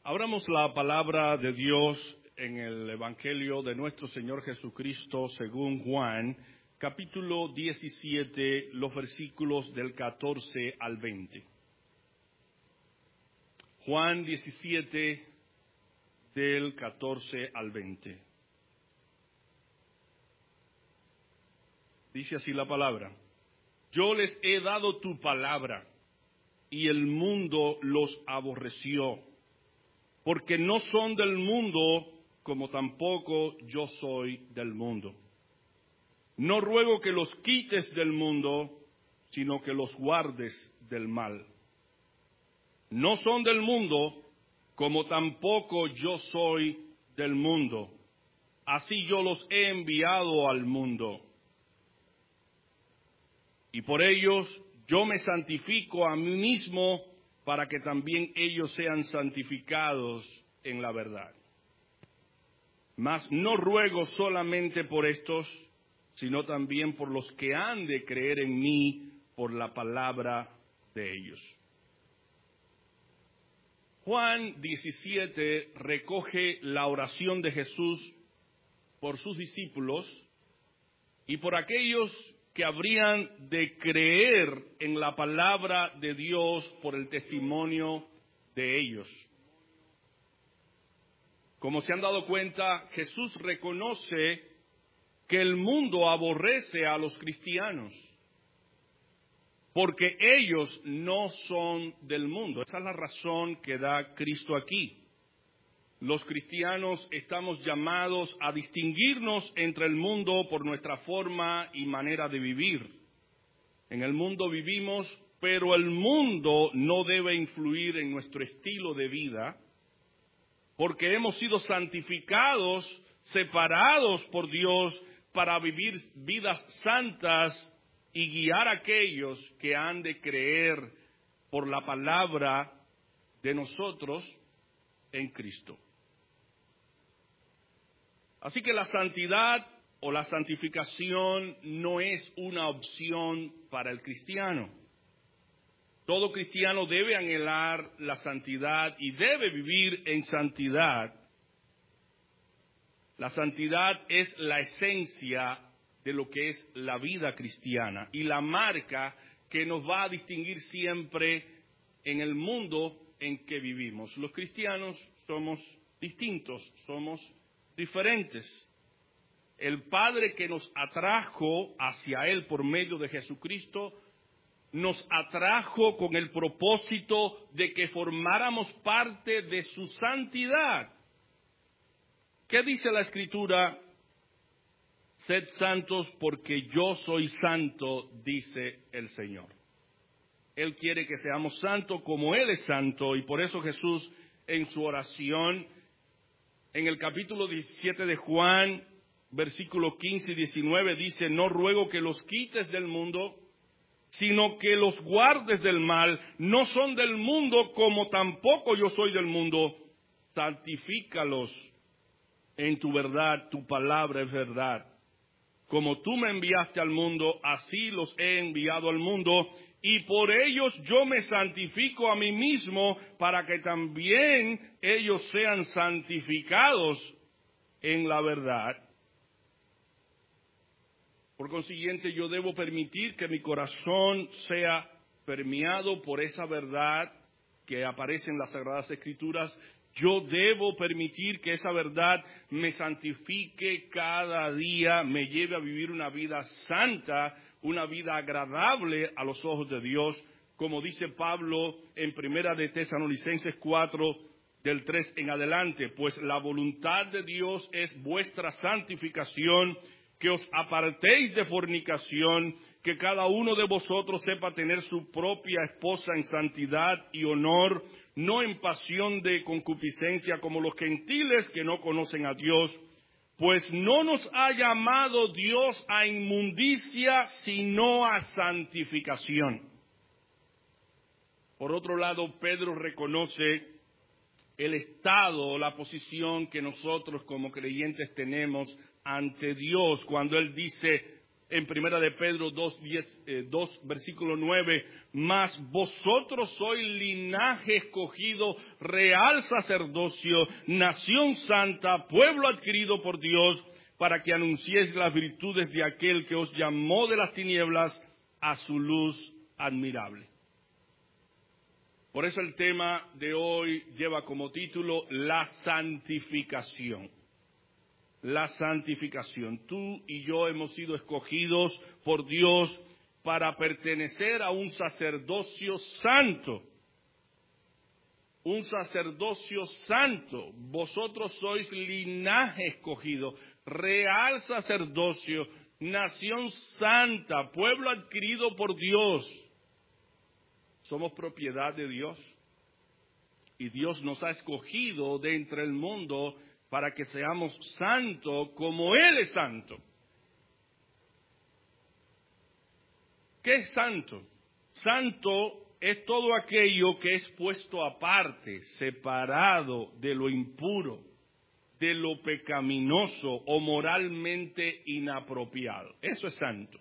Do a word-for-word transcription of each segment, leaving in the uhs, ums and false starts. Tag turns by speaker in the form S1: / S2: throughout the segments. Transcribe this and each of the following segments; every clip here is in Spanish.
S1: Abramos la palabra de Dios en el Evangelio de nuestro Señor Jesucristo según Juan, capítulo diecisiete, los versículos del catorce al veinte. Juan diecisiete, del catorce al veinte. Dice así la palabra: Yo les he dado tu palabra, y el mundo los aborreció, porque no son del mundo, como tampoco yo soy del mundo. No ruego que los quites del mundo, sino que los guardes del mal. No son del mundo, como tampoco yo soy del mundo. Así yo los he enviado al mundo. Y por ellos yo me santifico a mí mismo, para que también ellos sean santificados en la verdad. Mas no ruego solamente por estos, sino también por los que han de creer en mí por la palabra de ellos. Juan diecisiete recoge la oración de Jesús por sus discípulos y por aquellos que habrían de creer en la palabra de Dios por el testimonio de ellos. Como se han dado cuenta, Jesús reconoce que el mundo aborrece a los cristianos, porque ellos no son del mundo. Esa es la razón que da Cristo aquí. Los cristianos estamos llamados a distinguirnos entre el mundo por nuestra forma y manera de vivir. En el mundo vivimos, pero el mundo no debe influir en nuestro estilo de vida, porque hemos sido santificados, separados por Dios para vivir vidas santas y guiar a aquellos que han de creer por la palabra de nosotros en Cristo. Así que la santidad o la santificación no es una opción para el cristiano. Todo cristiano debe anhelar la santidad y debe vivir en santidad. La santidad es la esencia de lo que es la vida cristiana y la marca que nos va a distinguir siempre en el mundo en que vivimos. Los cristianos somos distintos, somos diferentes. El Padre que nos atrajo hacia Él por medio de Jesucristo, nos atrajo con el propósito de que formáramos parte de su santidad. ¿Qué dice la Escritura? Sed santos porque yo soy santo, dice el Señor. Él quiere que seamos santos como Él es santo, y por eso Jesús en su oración, en el capítulo diecisiete de Juan, versículos quince y diecinueve, dice: No ruego que los quites del mundo, sino que los guardes del mal. No son del mundo, como tampoco yo soy del mundo. Santifícalos en tu verdad, tu palabra es verdad. Como tú me enviaste al mundo, así los he enviado al mundo, y por ellos yo me santifico a mí mismo, para que también ellos sean santificados en la verdad. Por consiguiente, yo debo permitir que mi corazón sea permeado por esa verdad que aparece en las Sagradas Escrituras. Yo debo permitir que esa verdad me santifique cada día, me lleve a vivir una vida santa, una vida agradable a los ojos de Dios, como dice Pablo en Primera de Tesalonicenses cuatro, del tres en adelante. Pues la voluntad de Dios es vuestra santificación, que os apartéis de fornicación, que cada uno de vosotros sepa tener su propia esposa en santidad y honor, no en pasión de concupiscencia como los gentiles que no conocen a Dios, pues no nos ha llamado Dios a inmundicia, sino a santificación. Por otro lado, Pedro reconoce el estado, la posición que nosotros como creyentes tenemos ante Dios, cuando Él dice: en Primera de Pedro dos, diez, eh, dos, versículo nueve, mas vosotros sois linaje escogido, real sacerdocio, nación santa, pueblo adquirido por Dios, para que anunciéis las virtudes de aquel que os llamó de las tinieblas a su luz admirable. Por eso el tema de hoy lleva como título la santificación. La santificación. Tú y yo hemos sido escogidos por Dios para pertenecer a un sacerdocio santo. Un sacerdocio santo. Vosotros sois linaje escogido, real sacerdocio, nación santa, pueblo adquirido por Dios. Somos propiedad de Dios. Y Dios nos ha escogido de entre el mundo para que seamos santos como Él es santo. ¿Qué es santo? Santo es todo aquello que es puesto aparte, separado de lo impuro, de lo pecaminoso o moralmente inapropiado. Eso es santo.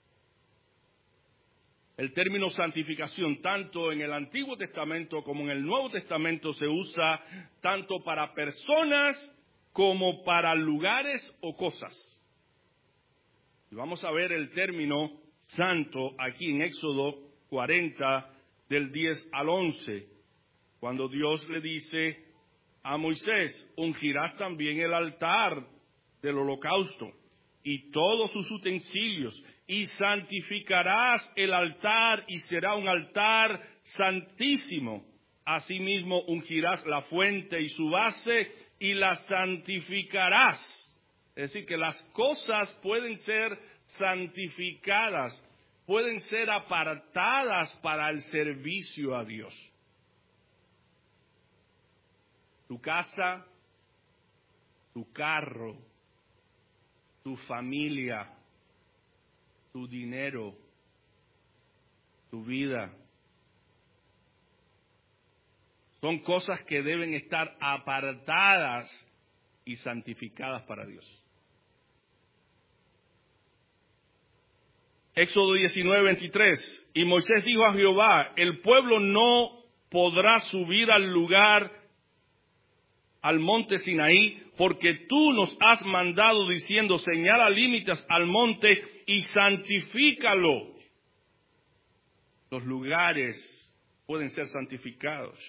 S1: El término santificación, tanto en el Antiguo Testamento como en el Nuevo Testamento, se usa tanto para personas como para lugares o cosas. Y vamos a ver el término santo aquí en Éxodo cuarenta, del diez al once, cuando Dios le dice a Moisés: ungirás también el altar del holocausto y todos sus utensilios, y santificarás el altar, y será un altar santísimo. Asimismo ungirás la fuente y su base, y la santificarás. Es decir, que las cosas pueden ser santificadas, pueden ser apartadas para el servicio a Dios. Tu casa, tu carro, tu familia, tu dinero, tu vida, son cosas que deben estar apartadas y santificadas para Dios. Éxodo diecinueve, veintitrés. Y Moisés dijo a Jehová: el pueblo no podrá subir al lugar, al monte Sinaí, porque tú nos has mandado diciendo: señala límites al monte y santifícalo. Los lugares pueden ser santificados.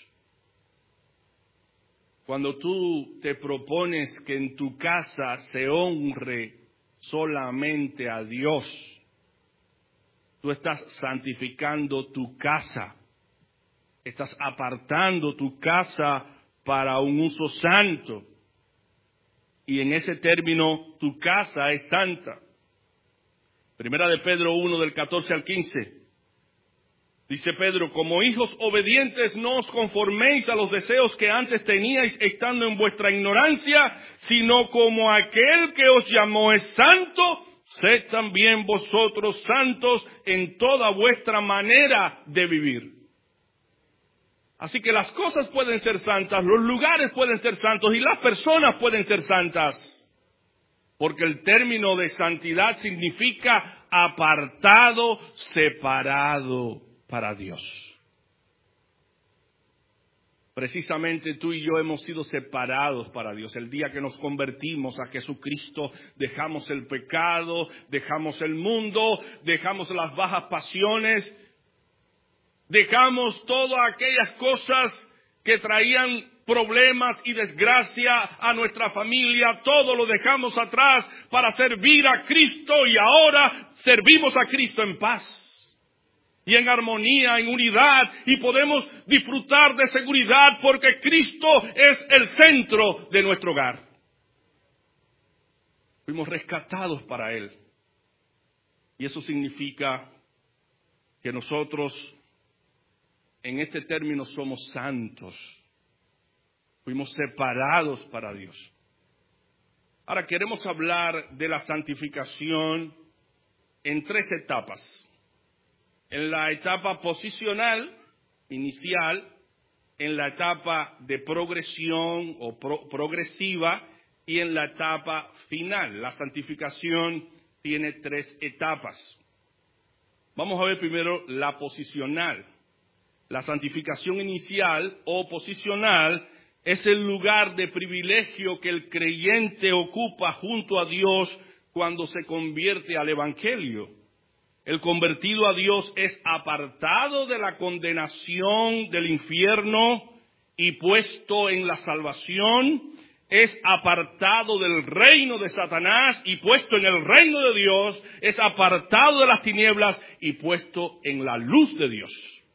S1: Cuando tú te propones que en tu casa se honre solamente a Dios, tú estás santificando tu casa. Estás apartando tu casa para un uso santo. Y en ese término, tu casa es santa. Primera de Pedro uno, del catorce al quince. Dice Pedro: como hijos obedientes, no os conforméis a los deseos que antes teníais estando en vuestra ignorancia, sino como aquel que os llamó es santo, sed también vosotros santos en toda vuestra manera de vivir. Así que las cosas pueden ser santas, los lugares pueden ser santos y las personas pueden ser santas. Porque el término de santidad significa apartado, separado para Dios. Precisamente tú y yo hemos sido separados para Dios. El día que nos convertimos a Jesucristo, dejamos el pecado, dejamos el mundo, dejamos las bajas pasiones, dejamos todas aquellas cosas que traían problemas y desgracia a nuestra familia. Todo lo dejamos atrás para servir a Cristo, y ahora servimos a Cristo en paz y en armonía, en unidad, y podemos disfrutar de seguridad porque Cristo es el centro de nuestro hogar. Fuimos rescatados para Él. Y eso significa que nosotros en este término somos santos. Fuimos separados para Dios. Ahora queremos hablar de la santificación en tres etapas. En la etapa posicional, inicial, en la etapa de progresión o pro, progresiva, y en la etapa final, la santificación tiene tres etapas. Vamos a ver primero la posicional. La santificación inicial o posicional es el lugar de privilegio que el creyente ocupa junto a Dios cuando se convierte al Evangelio. El convertido a Dios es apartado de la condenación del infierno y puesto en la salvación. Es apartado del reino de Satanás y puesto en el reino de Dios. Es apartado de las tinieblas y puesto en la luz de Dios.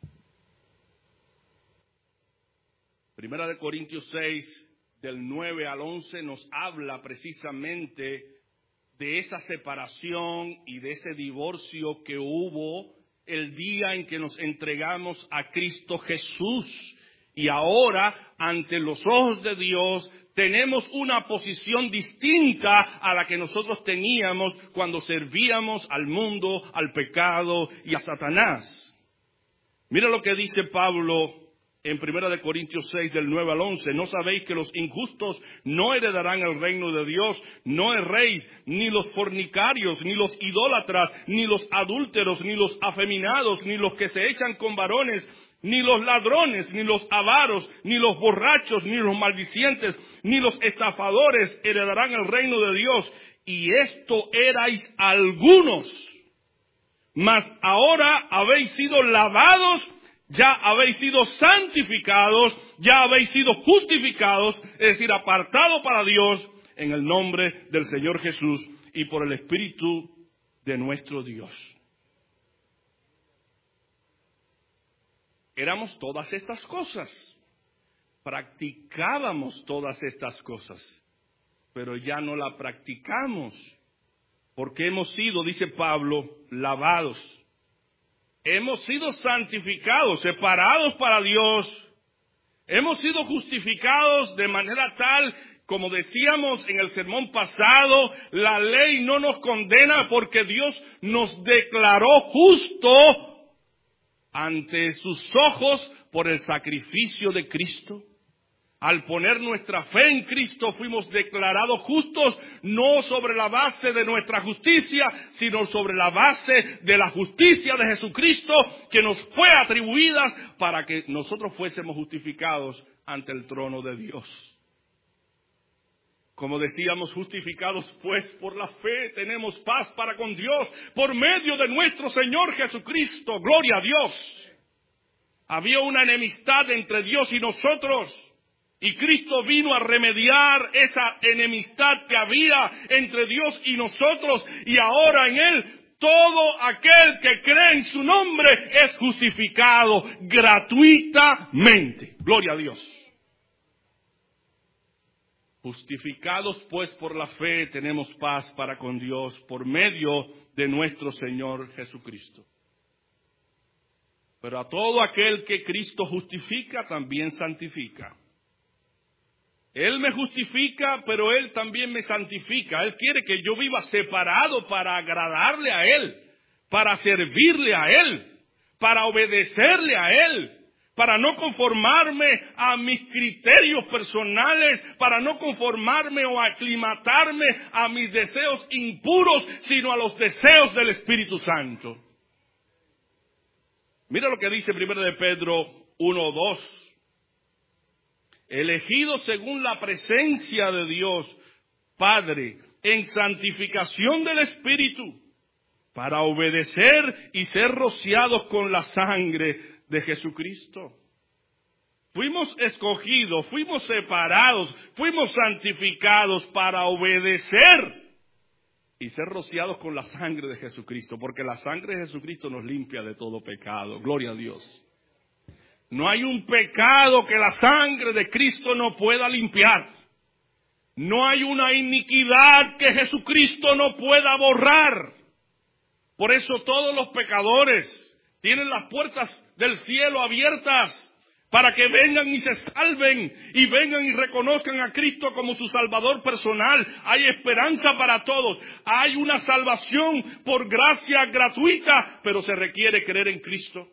S1: Primera de Corintios seis, del nueve al once, nos habla precisamente de esa separación y de ese divorcio que hubo el día en que nos entregamos a Cristo Jesús. Y ahora, ante los ojos de Dios, tenemos una posición distinta a la que nosotros teníamos cuando servíamos al mundo, al pecado y a Satanás. Mira lo que dice Pablo en Primera de Corintios seis, del nueve al once. ¿No sabéis que los injustos no heredarán el reino de Dios? No erréis, ni los fornicarios, ni los idólatras, ni los adúlteros, ni los afeminados, ni los que se echan con varones, ni los ladrones, ni los avaros, ni los borrachos, ni los maldicientes, ni los estafadores heredarán el reino de Dios. Y esto erais algunos, mas ahora habéis sido lavados, ya habéis sido santificados, ya habéis sido justificados, es decir, apartados para Dios en el nombre del Señor Jesús y por el Espíritu de nuestro Dios. Éramos todas estas cosas, practicábamos todas estas cosas, pero ya no la practicamos, porque hemos sido, dice Pablo, lavados. Hemos sido santificados, separados para Dios. Hemos sido justificados de manera tal, como decíamos en el sermón pasado, la ley no nos condena porque Dios nos declaró justo ante sus ojos por el sacrificio de Cristo. Al poner nuestra fe en Cristo fuimos declarados justos, no sobre la base de nuestra justicia, sino sobre la base de la justicia de Jesucristo que nos fue atribuida para que nosotros fuésemos justificados ante el trono de Dios. Como decíamos, justificados pues por la fe tenemos paz para con Dios por medio de nuestro Señor Jesucristo. Gloria a Dios. Había una enemistad entre Dios y nosotros. Y Cristo vino a remediar esa enemistad que había entre Dios y nosotros. Y ahora en Él, todo aquel que cree en su nombre es justificado gratuitamente. Gloria a Dios. Justificados pues por la fe tenemos paz para con Dios por medio de nuestro Señor Jesucristo. Pero a todo aquel que Cristo justifica, también santifica. Él me justifica, pero Él también me santifica. Él quiere que yo viva separado para agradarle a Él, para servirle a Él, para obedecerle a Él, para no conformarme a mis criterios personales, para no conformarme o aclimatarme a mis deseos impuros, sino a los deseos del Espíritu Santo. Mira lo que dice primero de Pedro uno dos. Elegido según la presencia de Dios, Padre, en santificación del Espíritu, para obedecer y ser rociados con la sangre de Jesucristo. Fuimos escogidos, fuimos separados, fuimos santificados para obedecer y ser rociados con la sangre de Jesucristo, porque la sangre de Jesucristo nos limpia de todo pecado. Gloria a Dios. No hay un pecado que la sangre de Cristo no pueda limpiar. No hay una iniquidad que Jesucristo no pueda borrar. Por eso todos los pecadores tienen las puertas del cielo abiertas para que vengan y se salven y vengan y reconozcan a Cristo como su Salvador personal. Hay esperanza para todos. Hay una salvación por gracia gratuita, pero se requiere creer en Cristo.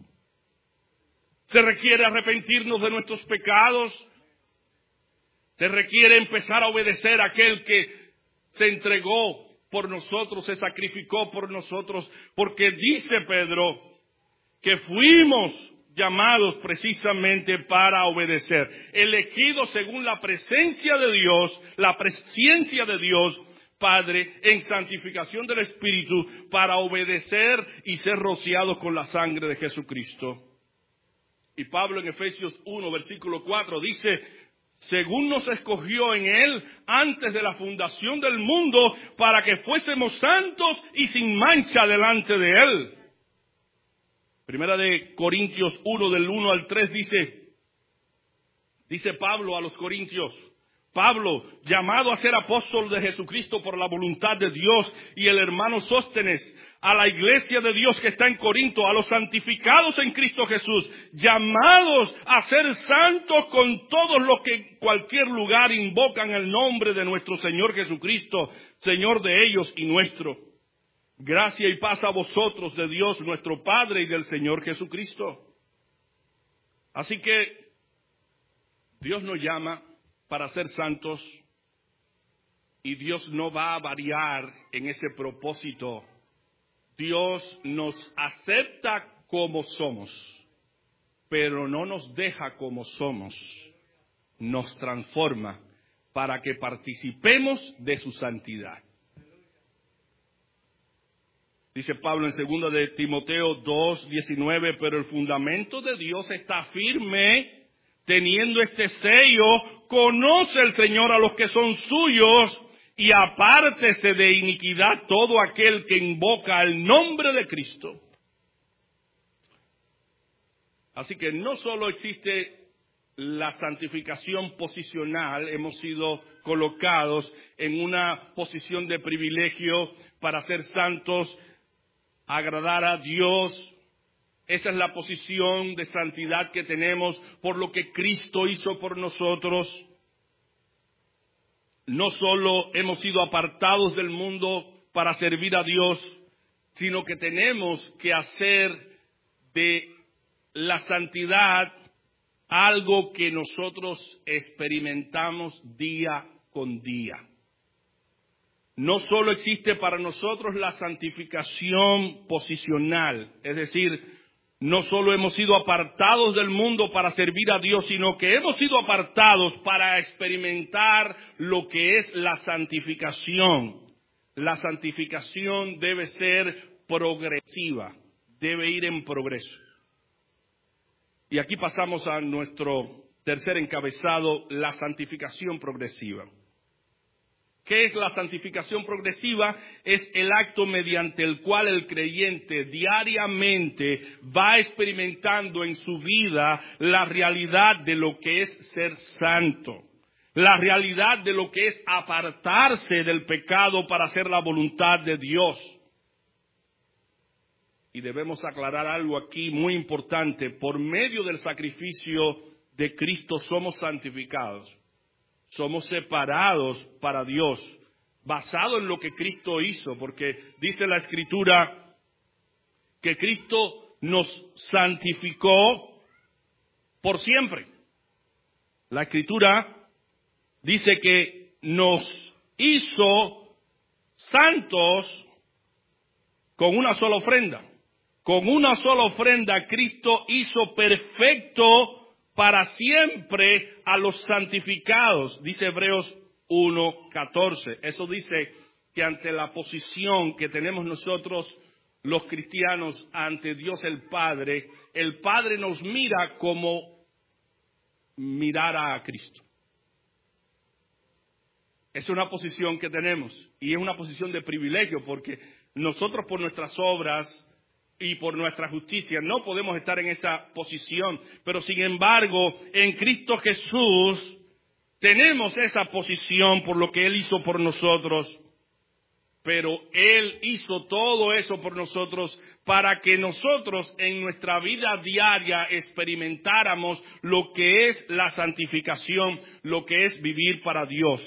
S1: Se requiere arrepentirnos de nuestros pecados. Se requiere empezar a obedecer a aquel que se entregó por nosotros, se sacrificó por nosotros, porque dice Pedro que fuimos llamados precisamente para obedecer, elegidos según la presencia de Dios, la presencia de Dios, Padre, en santificación del Espíritu, para obedecer y ser rociados con la sangre de Jesucristo. Y Pablo en Efesios uno, versículo cuatro, dice, según nos escogió en Él antes de la fundación del mundo, para que fuésemos santos y sin mancha delante de Él. Primera de Corintios uno, del uno al tres, dice, dice Pablo a los Corintios, Pablo, llamado a ser apóstol de Jesucristo por la voluntad de Dios, y el hermano Sóstenes, a la iglesia de Dios que está en Corinto, a los santificados en Cristo Jesús, llamados a ser santos con todos los que en cualquier lugar invocan el nombre de nuestro Señor Jesucristo, Señor de ellos y nuestro. Gracia y paz a vosotros de Dios nuestro Padre y del Señor Jesucristo. Así que Dios nos llama para ser santos y Dios no va a variar en ese propósito. Dios nos acepta como somos, pero no nos deja como somos. Nos transforma para que participemos de su santidad. Dice Pablo en segunda de Timoteo dos, diecinueve, pero el fundamento de Dios está firme, teniendo este sello, conoce el Señor a los que son suyos, y apártese de iniquidad todo aquel que invoca el nombre de Cristo. Así que no solo existe la santificación posicional, hemos sido colocados en una posición de privilegio para ser santos, agradar a Dios. Esa es la posición de santidad que tenemos por lo que Cristo hizo por nosotros. No solo hemos sido apartados del mundo para servir a Dios, sino que tenemos que hacer de la santidad algo que nosotros experimentamos día con día. No solo existe para nosotros la santificación posicional, es decir, no solo hemos sido apartados del mundo para servir a Dios, sino que hemos sido apartados para experimentar lo que es la santificación. La santificación debe ser progresiva, debe ir en progreso. Y aquí pasamos a nuestro tercer encabezado, la santificación progresiva. ¿Qué es la santificación progresiva? Es el acto mediante el cual el creyente diariamente va experimentando en su vida la realidad de lo que es ser santo, la realidad de lo que es apartarse del pecado para hacer la voluntad de Dios. Y debemos aclarar algo aquí muy importante: por medio del sacrificio de Cristo somos santificados. Somos separados para Dios, basado en lo que Cristo hizo, porque dice la Escritura que Cristo nos santificó por siempre. La Escritura dice que nos hizo santos con una sola ofrenda. Con una sola ofrenda Cristo hizo perfecto para siempre a los santificados, dice Hebreos uno, catorce. Eso dice que ante la posición que tenemos nosotros los cristianos ante Dios el Padre, el Padre nos mira como mirara a Cristo. Es una posición que tenemos y es una posición de privilegio, porque nosotros por nuestras obras y por nuestra justicia no podemos estar en esa posición, pero sin embargo en Cristo Jesús tenemos esa posición por lo que Él hizo por nosotros. Pero Él hizo todo eso por nosotros para que nosotros en nuestra vida diaria experimentáramos lo que es la santificación, lo que es vivir para Dios.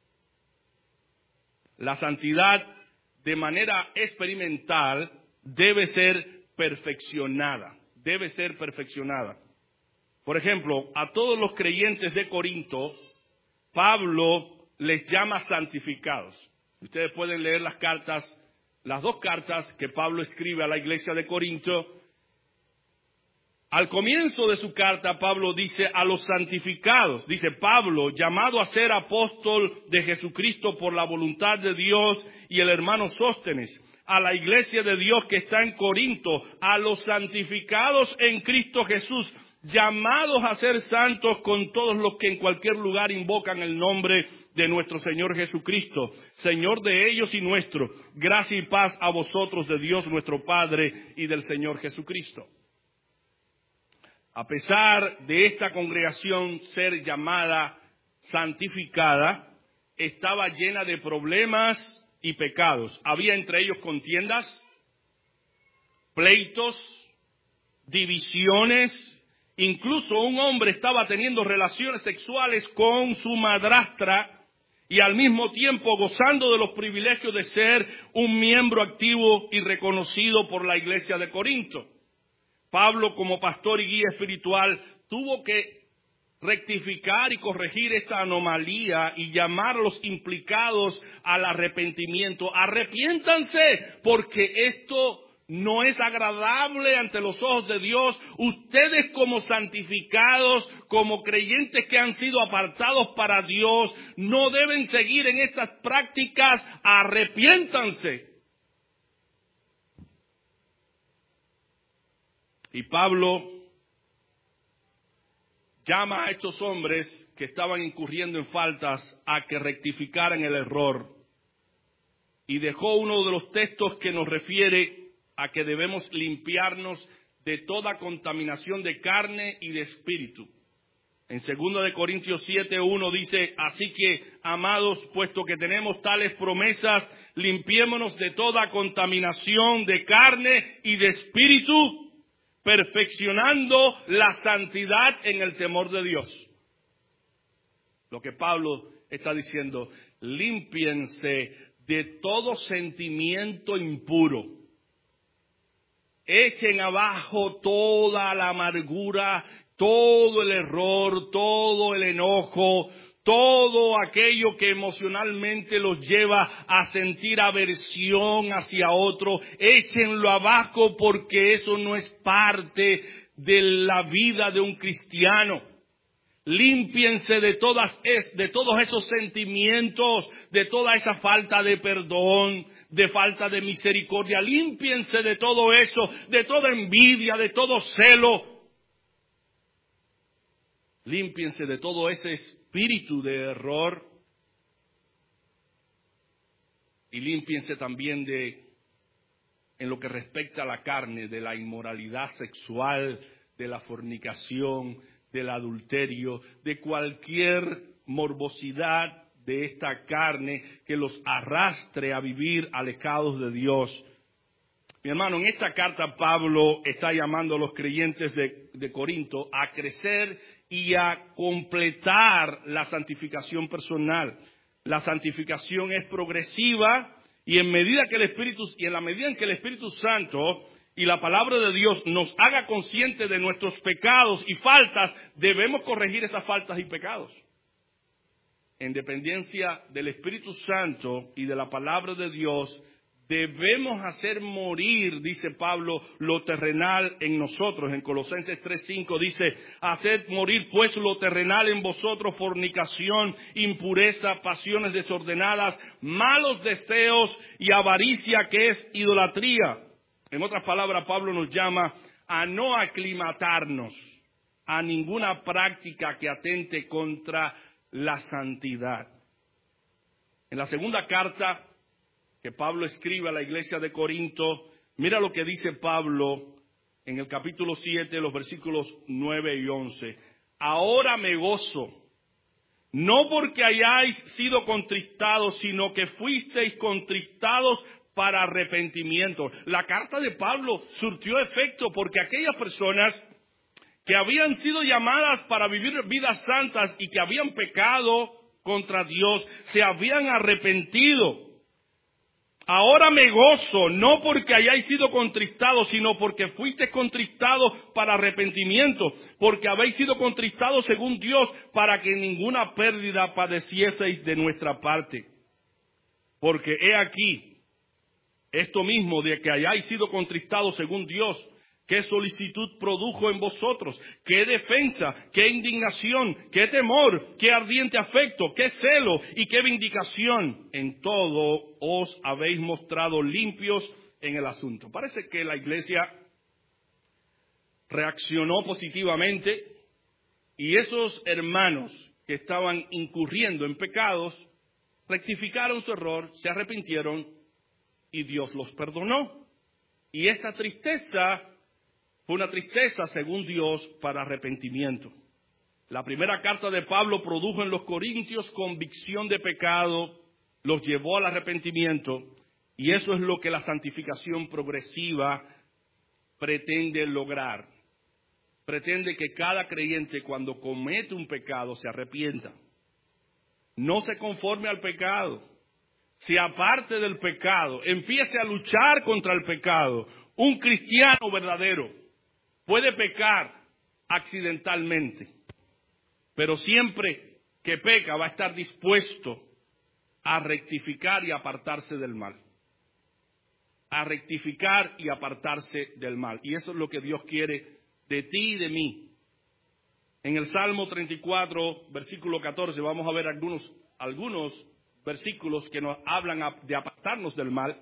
S1: La santidad de manera experimental debe ser perfeccionada, debe ser perfeccionada. Por ejemplo, a todos los creyentes de Corinto, Pablo les llama santificados. Ustedes pueden leer las cartas, las dos cartas que Pablo escribe a la iglesia de Corinto. Al comienzo de su carta, Pablo dice a los santificados, dice Pablo, llamado a ser apóstol de Jesucristo por la voluntad de Dios, y el hermano Sóstenes, a la iglesia de Dios que está en Corinto, a los santificados en Cristo Jesús, llamados a ser santos con todos los que en cualquier lugar invocan el nombre de nuestro Señor Jesucristo, Señor de ellos y nuestro. Gracia y paz a vosotros de Dios nuestro Padre y del Señor Jesucristo. A pesar de esta congregación ser llamada santificada, estaba llena de problemas y pecados. Había entre ellos contiendas, pleitos, divisiones. Incluso un hombre estaba teniendo relaciones sexuales con su madrastra y al mismo tiempo gozando de los privilegios de ser un miembro activo y reconocido por la iglesia de Corinto. Pablo, como pastor y guía espiritual, tuvo que rectificar y corregir esta anomalía y llamar a los implicados al arrepentimiento. Arrepiéntanse, porque esto no es agradable ante los ojos de Dios. Ustedes como santificados, como creyentes que han sido apartados para Dios, no deben seguir en estas prácticas. Arrepiéntanse. Y Pablo llama a estos hombres que estaban incurriendo en faltas a que rectificaran el error. Y dejó uno de los textos que nos refiere a que debemos limpiarnos de toda contaminación de carne y de espíritu. En segunda de Corintios siete uno dice, así que, amados, puesto que tenemos tales promesas, limpiémonos de toda contaminación de carne y de espíritu, perfeccionando la santidad en el temor de Dios. Lo que Pablo está diciendo, límpiense de todo sentimiento impuro. Echen abajo toda la amargura, todo el error, todo el enojo, todo aquello que emocionalmente los lleva a sentir aversión hacia otro. Échenlo abajo, porque eso no es parte de la vida de un cristiano. Límpiense de todas es, de todos esos sentimientos, de toda esa falta de perdón, de falta de misericordia. Límpiense de todo eso, de toda envidia, de todo celo. Límpiense de todo ese espíritu de error. Y límpiense también de, en lo que respecta a la carne, de la inmoralidad sexual, de la fornicación, del adulterio, de cualquier morbosidad de esta carne que los arrastre a vivir alejados de Dios. Mi hermano, en esta carta Pablo está llamando a los creyentes de, de Corinto a crecer y a completar la santificación personal. La santificación es progresiva y en medida que el Espíritu y en la medida en que el Espíritu Santo y la palabra de Dios nos haga conscientes de nuestros pecados y faltas, debemos corregir esas faltas y pecados. En dependencia del Espíritu Santo y de la palabra de Dios, debemos hacer morir, dice Pablo, lo terrenal en nosotros. En Colosenses tres cinco dice, haced morir pues lo terrenal en vosotros, fornicación, impureza, pasiones desordenadas, malos deseos y avaricia, que es idolatría. En otras palabras, Pablo nos llama a no aclimatarnos a ninguna práctica que atente contra la santidad. En la segunda carta que Pablo escribe a la iglesia de Corinto, mira lo que dice Pablo en el capítulo siete, los versículos nueve y once. Ahora me gozo, no porque hayáis sido contristados, sino que fuisteis contristados para arrepentimiento. La carta de Pablo surtió efecto porque aquellas personas que habían sido llamadas para vivir vidas santas y que habían pecado contra Dios, se habían arrepentido. Ahora me gozo, no porque hayáis sido contristados, sino porque fuisteis contristados para arrepentimiento, porque habéis sido contristados según Dios, para que ninguna pérdida padecieseis de nuestra parte. Porque he aquí, esto mismo de que hayáis sido contristados según Dios, qué solicitud produjo en vosotros, qué defensa, qué indignación, qué temor, qué ardiente afecto, qué celo y qué vindicación. En todo os habéis mostrado limpios en el asunto. Parece que la iglesia reaccionó positivamente y esos hermanos que estaban incurriendo en pecados rectificaron su error, se arrepintieron y Dios los perdonó. Y esta tristeza fue una tristeza, según Dios, para arrepentimiento. La primera carta de Pablo produjo en los Corintios convicción de pecado, los llevó al arrepentimiento, y eso es lo que la santificación progresiva pretende lograr. Pretende que cada creyente, cuando comete un pecado, se arrepienta. No se conforme al pecado, se aparte del pecado, empiece a luchar contra el pecado. Un cristiano verdadero puede pecar accidentalmente, pero siempre que peca va a estar dispuesto a rectificar y apartarse del mal. A rectificar y apartarse del mal. Y eso es lo que Dios quiere de ti y de mí. En el Salmo treinta y cuatro, versículo catorce, vamos a ver algunos, algunos versículos que nos hablan de apartarnos del mal.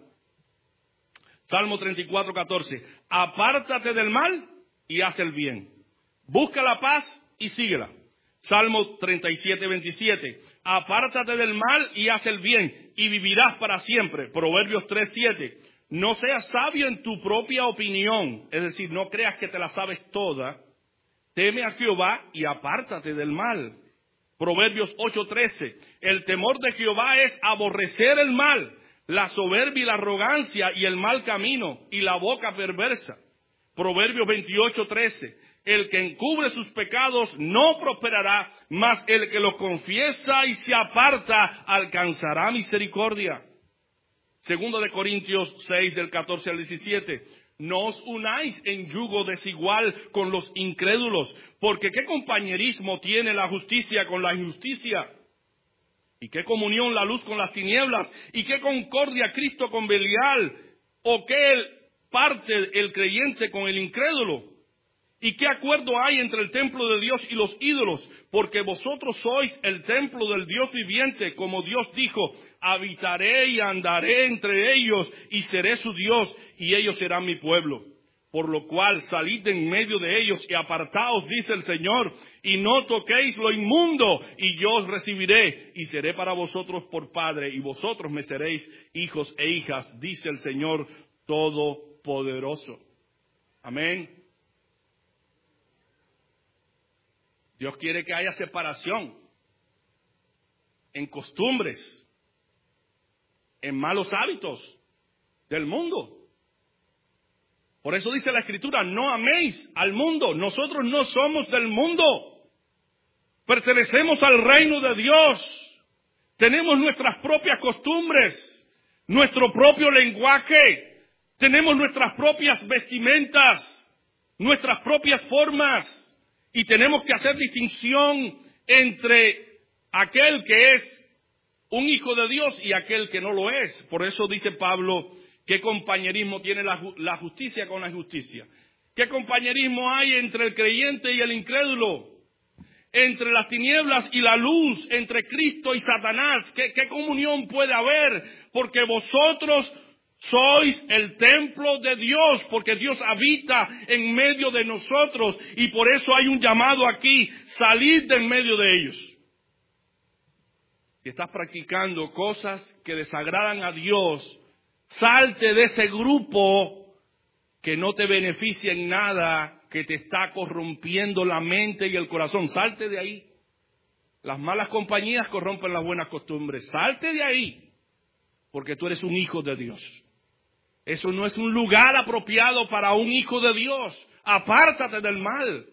S1: Salmo treinta y cuatro, catorce. Apártate del mal y haz el bien. Busca la paz y síguela. Salmo treinta y siete, veintisiete. Apártate del mal y haz el bien y vivirás para siempre. Proverbios tres, siete. No seas sabio en tu propia opinión. Es decir, no creas que te la sabes toda. Teme a Jehová y apártate del mal. Proverbios ocho, trece. El temor de Jehová es aborrecer el mal, la soberbia y la arrogancia y el mal camino y la boca perversa. Proverbios veintiocho, trece. El que encubre sus pecados no prosperará, mas el que los confiesa y se aparta alcanzará misericordia. Segundo de Corintios seis, del catorce al diecisiete. No os unáis en yugo desigual con los incrédulos, porque ¿qué compañerismo tiene la justicia con la injusticia? ¿Y qué comunión la luz con las tinieblas? ¿Y qué concordia Cristo con Belial? ¿O qué parte el creyente con el incrédulo? ¿Y qué acuerdo hay entre el templo de Dios y los ídolos? Porque vosotros sois el templo del Dios viviente, como Dios dijo, habitaré y andaré entre ellos y seré su Dios y ellos serán mi pueblo. Por lo cual salid de en medio de ellos y apartaos, dice el Señor, y no toquéis lo inmundo, y yo os recibiré y seré para vosotros por padre, y vosotros me seréis hijos e hijas, dice el Señor Todopoderoso. Amén. Dios quiere que haya separación en costumbres, en malos hábitos del mundo. Por eso dice la Escritura, no améis al mundo. Nosotros no somos del mundo. Pertenecemos al reino de Dios. Tenemos nuestras propias costumbres, nuestro propio lenguaje. Tenemos nuestras propias vestimentas, nuestras propias formas. Y tenemos que hacer distinción entre aquel que es un hijo de Dios y aquel que no lo es. Por eso dice Pablo, ¿qué compañerismo tiene la, la justicia con la injusticia? ¿Qué compañerismo hay entre el creyente y el incrédulo? Entre las tinieblas y la luz, entre Cristo y Satanás. ¿Qué, qué comunión puede haber? Porque vosotros sois el templo de Dios, porque Dios habita en medio de nosotros y por eso hay un llamado aquí, salid de en medio de ellos. Si estás practicando cosas que desagradan a Dios, salte de ese grupo que no te beneficia en nada, que te está corrompiendo la mente y el corazón. Salte de ahí. Las malas compañías corrompen las buenas costumbres. Salte de ahí, porque tú eres un hijo de Dios. Eso no es un lugar apropiado para un hijo de Dios. Apártate del mal.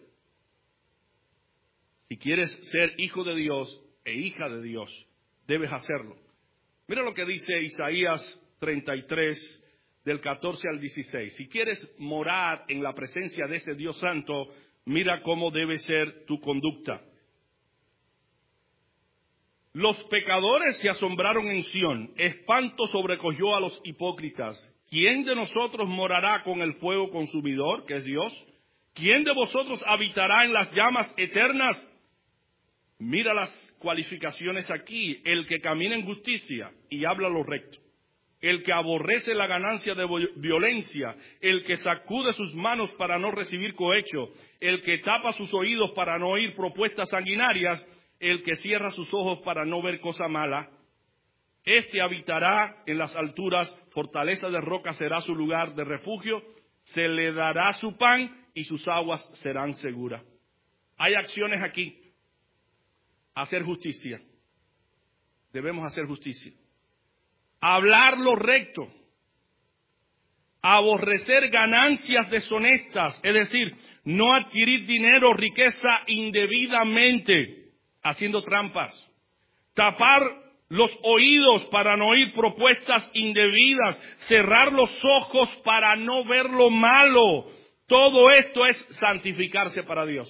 S1: Si quieres ser hijo de Dios e hija de Dios, debes hacerlo. Mira lo que dice Isaías treinta y tres, del catorce al dieciséis. Si quieres morar en la presencia de ese Dios santo, mira cómo debe ser tu conducta. Los pecadores se asombraron en Sión, espanto sobrecogió a los hipócritas. ¿Quién de nosotros morará con el fuego consumidor, que es Dios? ¿Quién de vosotros habitará en las llamas eternas? Mira las cualificaciones aquí. El que camina en justicia y habla lo recto. El que aborrece la ganancia de violencia. El que sacude sus manos para no recibir cohecho. El que tapa sus oídos para no oír propuestas sanguinarias. El que cierra sus ojos para no ver cosa mala. Este habitará en las alturas, fortaleza de roca será su lugar de refugio. Se le dará su pan y sus aguas serán seguras. Hay acciones aquí. Hacer justicia. Debemos hacer justicia. Hablar lo recto. Aborrecer ganancias deshonestas. Es decir, no adquirir dinero o riqueza indebidamente, haciendo trampas. Tapar los oídos para no oír propuestas indebidas. Cerrar los ojos para no ver lo malo. Todo esto es santificarse para Dios.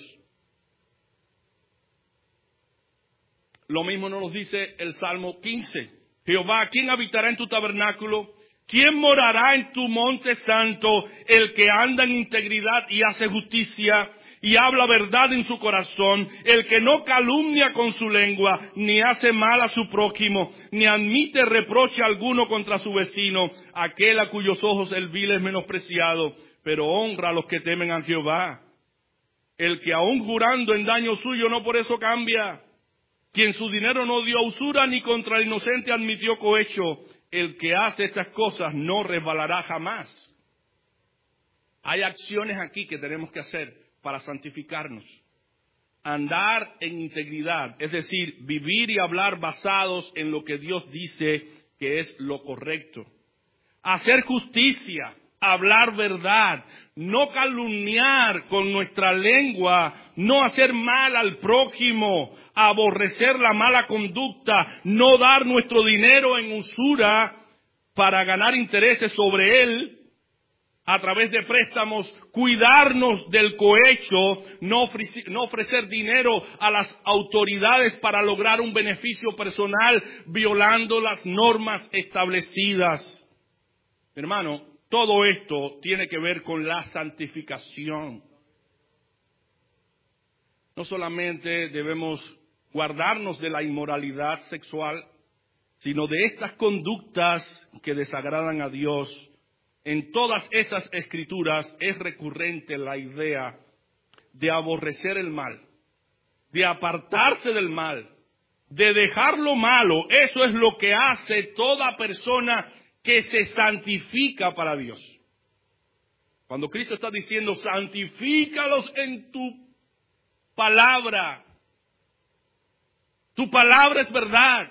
S1: Lo mismo nos dice el Salmo quince. Jehová, ¿quién habitará en tu tabernáculo? ¿Quién morará en tu monte santo? El que anda en integridad y hace justicia y habla verdad en su corazón. El que no calumnia con su lengua, ni hace mal a su prójimo, ni admite reproche alguno contra su vecino. Aquel a cuyos ojos el vil es menospreciado, pero honra a los que temen a Jehová. El que aun jurando en daño suyo no por eso cambia. Quien su dinero no dio a usura ni contra el inocente admitió cohecho. El que hace estas cosas no resbalará jamás. Hay acciones aquí que tenemos que hacer para santificarnos. Andar en integridad, es decir, vivir y hablar basados en lo que Dios dice que es lo correcto. Hacer justicia, hablar verdad, no calumniar con nuestra lengua, no hacer mal al prójimo, aborrecer la mala conducta, no dar nuestro dinero en usura para ganar intereses sobre él a través de préstamos, cuidarnos del cohecho, no ofrecer, no ofrecer dinero a las autoridades para lograr un beneficio personal, violando las normas establecidas. Hermano, todo esto tiene que ver con la santificación. No solamente debemos guardarnos de la inmoralidad sexual, sino de estas conductas que desagradan a Dios. En todas estas escrituras es recurrente la idea de aborrecer el mal, de apartarse del mal, de dejar lo malo. Eso es lo que hace toda persona que se santifica para Dios. Cuando Cristo está diciendo, santifícalos en tu palabra. Tu palabra es verdad.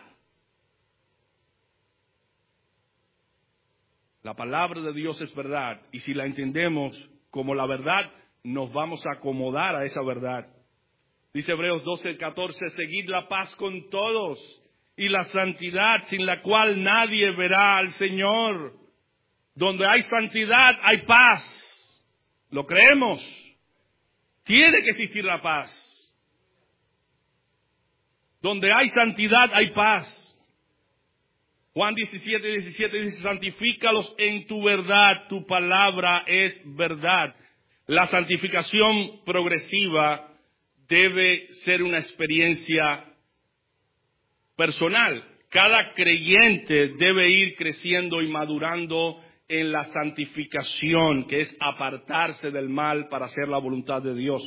S1: La palabra de Dios es verdad. Y si la entendemos como la verdad, nos vamos a acomodar a esa verdad. Dice Hebreos doce, catorce, seguid la paz con todos y la santidad sin la cual nadie verá al Señor. Donde hay santidad hay paz. ¿Lo creemos? Tiene que existir la paz. Donde hay santidad hay paz. Juan diecisiete, diecisiete dice, santifícalos en tu verdad, tu palabra es verdad. La santificación progresiva debe ser una experiencia personal. Cada creyente debe ir creciendo y madurando en la santificación, que es apartarse del mal para hacer la voluntad de Dios.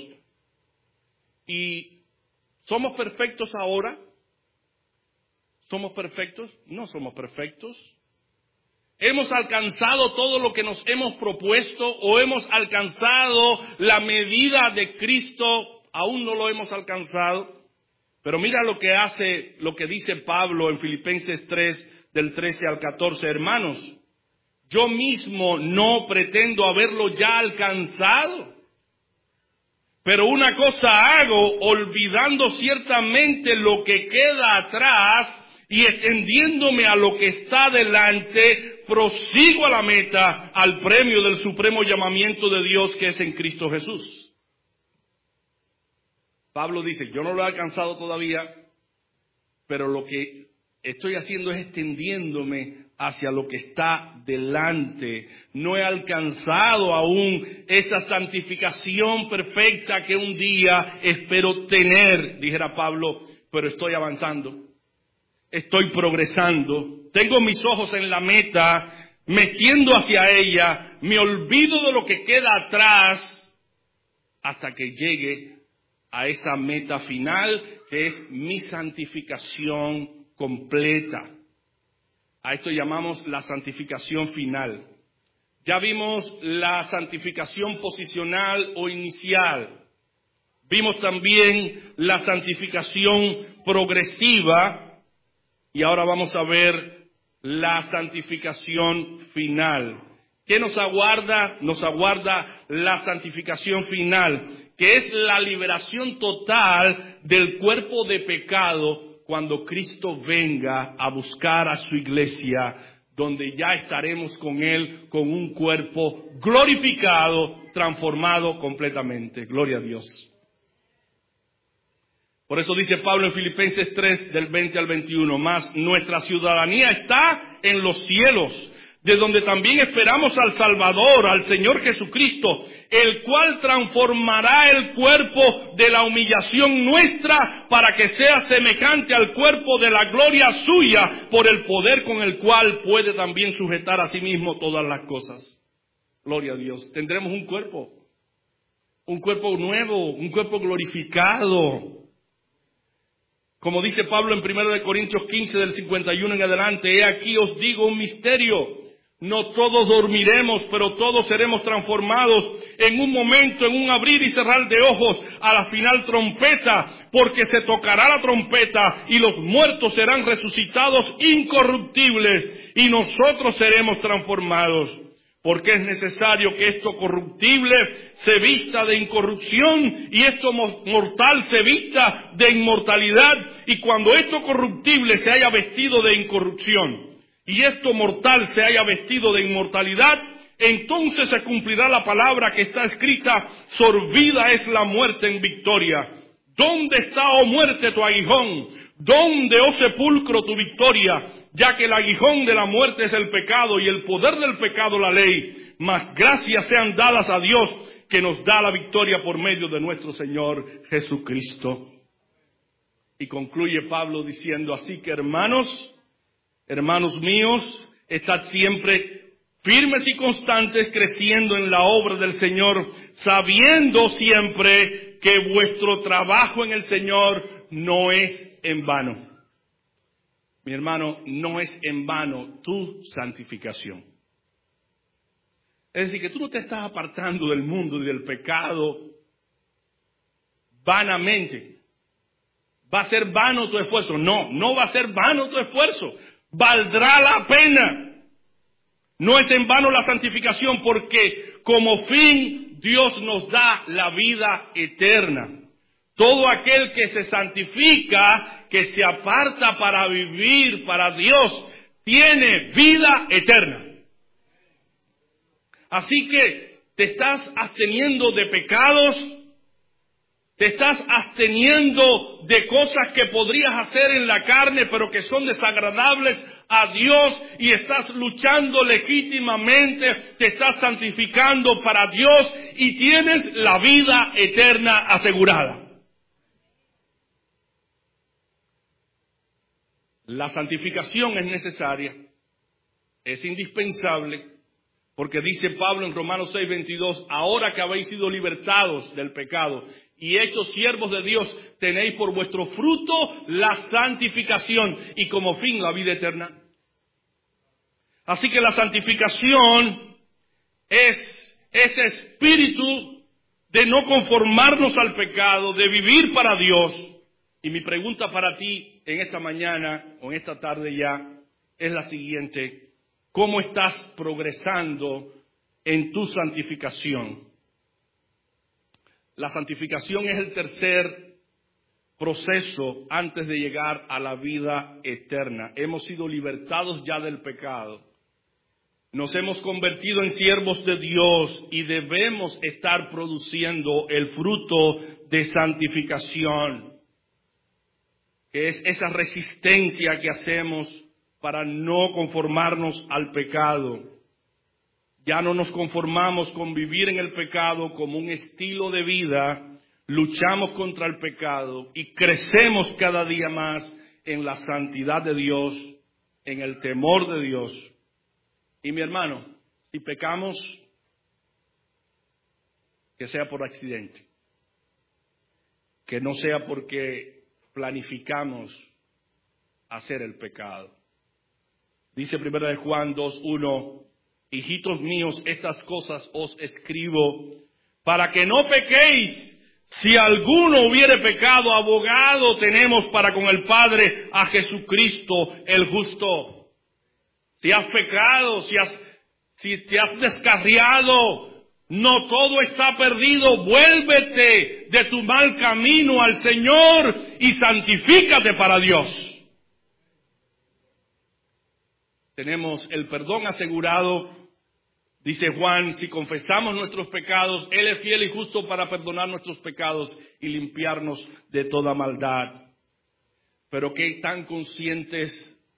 S1: ¿Y somos perfectos ahora? ¿Somos perfectos? No somos perfectos. ¿Hemos alcanzado todo lo que nos hemos propuesto o hemos alcanzado la medida de Cristo? Aún no lo hemos alcanzado. Pero mira lo que hace, lo que dice Pablo en Filipenses tres, del trece al catorce. Hermanos, yo mismo no pretendo haberlo ya alcanzado. Pero una cosa hago, olvidando ciertamente lo que queda atrás y extendiéndome a lo que está delante, prosigo a la meta, al premio del supremo llamamiento de Dios que es en Cristo Jesús. Pablo dice, yo no lo he alcanzado todavía, pero lo que estoy haciendo es extendiéndome hacia lo que está delante. No he alcanzado aún esa santificación perfecta que un día espero tener, dijera Pablo, pero estoy avanzando, estoy progresando, tengo mis ojos en la meta, metiendo hacia ella, me olvido de lo que queda atrás hasta que llegue a esa meta final que es mi santificación completa. A esto llamamos la santificación final. Ya vimos la santificación posicional o inicial. Vimos también la santificación progresiva y ahora vamos a ver la santificación final. ¿Qué nos aguarda? Nos aguarda la santificación final, que es la liberación total del cuerpo de pecado cuando Cristo venga a buscar a su iglesia, donde ya estaremos con Él con un cuerpo glorificado, transformado completamente. Gloria a Dios. Por eso dice Pablo en Filipenses tres, del veinte al veintiuno, mas nuestra ciudadanía está en los cielos, de donde también esperamos al Salvador, al Señor Jesucristo, el cual transformará el cuerpo de la humillación nuestra para que sea semejante al cuerpo de la gloria suya, por el poder con el cual puede también sujetar a sí mismo todas las cosas. Gloria a Dios. Tendremos un cuerpo, un cuerpo nuevo, un cuerpo glorificado. Como dice Pablo en primera de Corintios quince, del cincuenta y uno en adelante, he aquí os digo un misterio. No todos dormiremos, pero todos seremos transformados en un momento, en un abrir y cerrar de ojos, a la final trompeta, porque se tocará la trompeta y los muertos serán resucitados incorruptibles y nosotros seremos transformados. Porque es necesario que esto corruptible se vista de incorrupción y esto mortal se vista de inmortalidad. Y cuando esto corruptible se haya vestido de incorrupción y esto mortal se haya vestido de inmortalidad, entonces se cumplirá la palabra que está escrita: sorbida es la muerte en victoria. ¿Dónde está, oh muerte, tu aguijón? ¿Dónde, oh sepulcro, tu victoria? Ya que el aguijón de la muerte es el pecado y el poder del pecado la ley. Mas gracias sean dadas a Dios que nos da la victoria por medio de nuestro Señor Jesucristo. Y concluye Pablo diciendo: así que hermanos, hermanos míos, estad siempre firmes y constantes, creciendo en la obra del Señor, sabiendo siempre que vuestro trabajo en el Señor no es en vano. Mi hermano, no es en vano tu santificación. Es decir, que tú no te estás apartando del mundo y del pecado vanamente. ¿Va a ser vano tu esfuerzo? No, no va a ser vano tu esfuerzo. Valdrá la pena. No es en vano la santificación, porque como fin Dios nos da la vida eterna. Todo aquel que se santifica, que se aparta para vivir para Dios, tiene vida eterna. Así que te estás absteniendo de pecados, te estás absteniendo de cosas que podrías hacer en la carne, pero que son desagradables a Dios, y estás luchando legítimamente, te estás santificando para Dios y tienes la vida eterna asegurada. La santificación es necesaria, es indispensable, porque dice Pablo en Romanos seis veintidós, ahora que habéis sido libertados del pecado y hechos siervos de Dios, tenéis por vuestro fruto la santificación y como fin la vida eterna. Así que la santificación es ese espíritu de no conformarnos al pecado, de vivir para Dios. Y mi pregunta para ti en esta mañana o en esta tarde ya es la siguiente: ¿cómo estás progresando en tu santificación? La santificación es el tercer proceso antes de llegar a la vida eterna. Hemos sido libertados ya del pecado. Nos hemos convertido en siervos de Dios y debemos estar produciendo el fruto de santificación. que es esa resistencia que hacemos para no conformarnos al pecado. Ya no nos conformamos con vivir en el pecado como un estilo de vida, luchamos contra el pecado y crecemos cada día más en la santidad de Dios, en el temor de Dios. Y mi hermano, si pecamos, que sea por accidente, que no sea porque planificamos hacer el pecado. Dice primera de Juan dos uno, hijitos míos, estas cosas os escribo para que no pequéis. Si alguno hubiere pecado, abogado tenemos para con el Padre a Jesucristo el justo. Si has pecado, si, has, si te has descarriado, no todo está perdido. Vuélvete de tu mal camino al Señor y santifícate para Dios. Tenemos el perdón asegurado. Dice Juan, si confesamos nuestros pecados, Él es fiel y justo para perdonar nuestros pecados y limpiarnos de toda maldad. Pero qué tan conscientes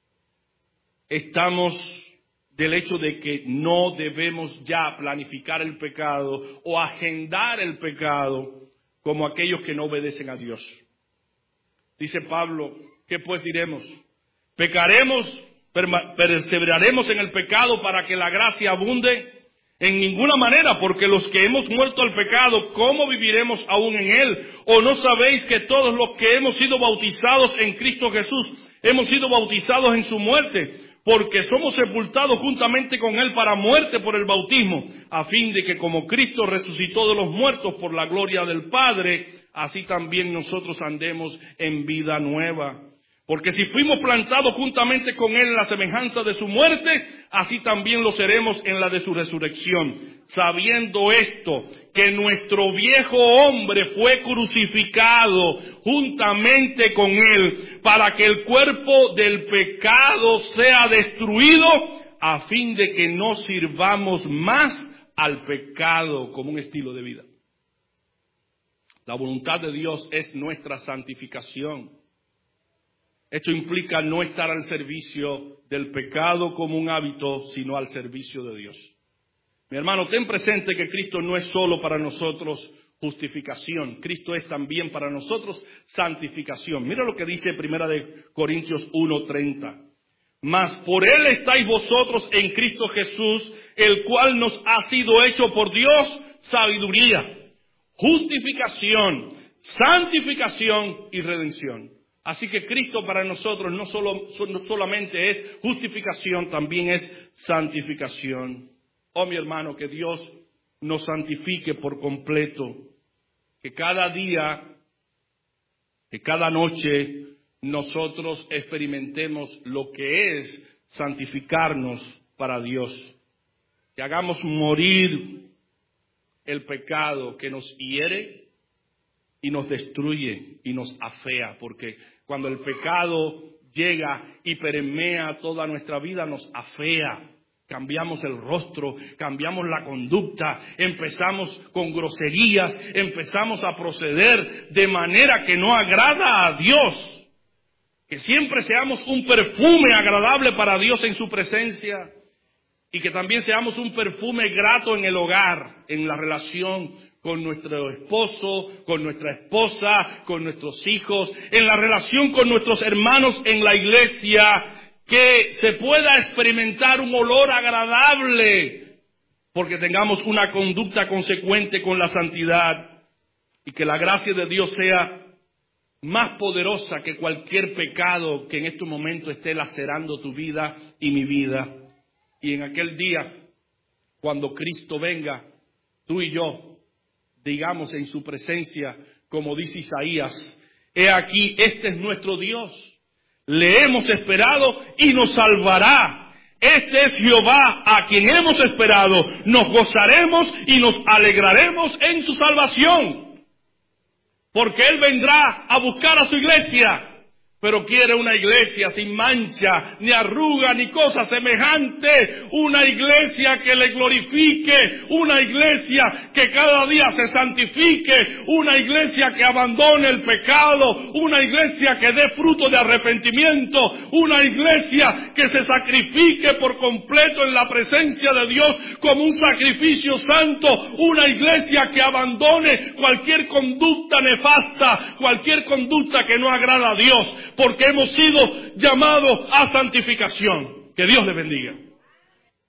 S1: estamos del hecho de que no debemos ya planificar el pecado o agendar el pecado como aquellos que no obedecen a Dios. Dice Pablo, ¿qué pues diremos? ¿Pecaremos, perseveraremos en el pecado para que la gracia abunde? En ninguna manera, porque los que hemos muerto al pecado, ¿cómo viviremos aún en él? ¿O no sabéis que todos los que hemos sido bautizados en Cristo Jesús, hemos sido bautizados en su muerte? Porque somos sepultados juntamente con él para muerte por el bautismo, a fin de que como Cristo resucitó de los muertos por la gloria del Padre, así también nosotros andemos en vida nueva. Porque si fuimos plantados juntamente con él en la semejanza de su muerte, así también lo seremos en la de su resurrección. Sabiendo esto, que nuestro viejo hombre fue crucificado juntamente con él, para que el cuerpo del pecado sea destruido, a fin de que no sirvamos más al pecado como un estilo de vida. La voluntad de Dios es nuestra santificación. Esto implica no estar al servicio del pecado como un hábito, sino al servicio de Dios. Mi hermano, ten presente que Cristo no es solo para nosotros justificación. Cristo es también para nosotros santificación. Mira lo que dice Primera de Corintios uno treinta. Mas por Él estáis vosotros en Cristo Jesús, el cual nos ha sido hecho por Dios sabiduría, justificación, santificación y redención. Así que Cristo para nosotros no, solo, no solamente es justificación, también es santificación. Oh mi hermano, que Dios nos santifique por completo. Que cada día, que cada noche nosotros experimentemos lo que es santificarnos para Dios. Que hagamos morir el pecado que nos hiere y nos destruye y nos afea, porque cuando el pecado llega y permea toda nuestra vida, nos afea. Cambiamos el rostro, cambiamos la conducta, empezamos con groserías, empezamos a proceder de manera que no agrada a Dios. Que siempre seamos un perfume agradable para Dios en su presencia y que también seamos un perfume grato en el hogar, en la relación con nuestro esposo, con nuestra esposa, con nuestros hijos, en la relación con nuestros hermanos en la iglesia, que se pueda experimentar un olor agradable, porque tengamos una conducta consecuente con la santidad, y que la gracia de Dios sea más poderosa que cualquier pecado que en este momento esté lacerando tu vida y mi vida. Y en aquel día, cuando Cristo venga, tú y yo digamos en su presencia, como dice Isaías, he aquí, este es nuestro Dios, le hemos esperado y nos salvará. Este es Jehová a quien hemos esperado, nos gozaremos y nos alegraremos en su salvación. Porque Él vendrá a buscar a su iglesia, pero quiere una iglesia sin mancha, ni arruga, ni cosa semejante. Una iglesia que le glorifique, una iglesia que cada día se santifique, una iglesia que abandone el pecado, una iglesia que dé fruto de arrepentimiento, una iglesia que se sacrifique por completo en la presencia de Dios como un sacrificio santo, una iglesia que abandone cualquier conducta nefasta, cualquier conducta que no agrada a Dios, porque hemos sido llamados a santificación. Que Dios le bendiga.